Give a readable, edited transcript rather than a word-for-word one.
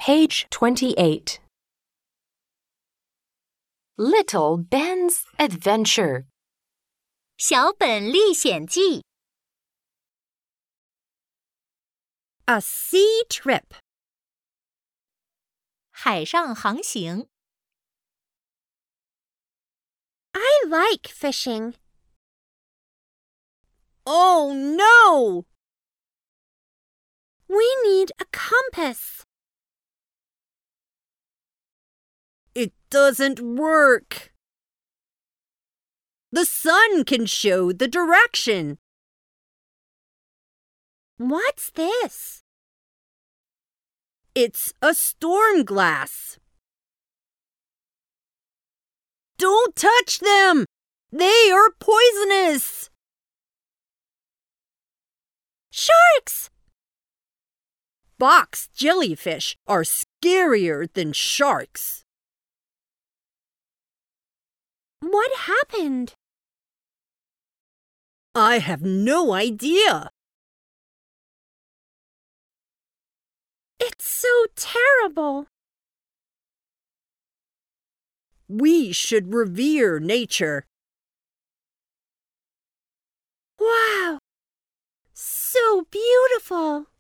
Page 28. Little Ben's Adventure. 小本历险记 A sea trip. 海上航行 I like fishing. Oh no! We need a compass. It doesn't work. The sun can show the direction. What's this? It's a storm glass. Don't touch them! They are poisonous! Sharks! Box jellyfish are scarier than sharks. What happened? I have no idea. It's so terrible. We should revere nature. Wow! So beautiful!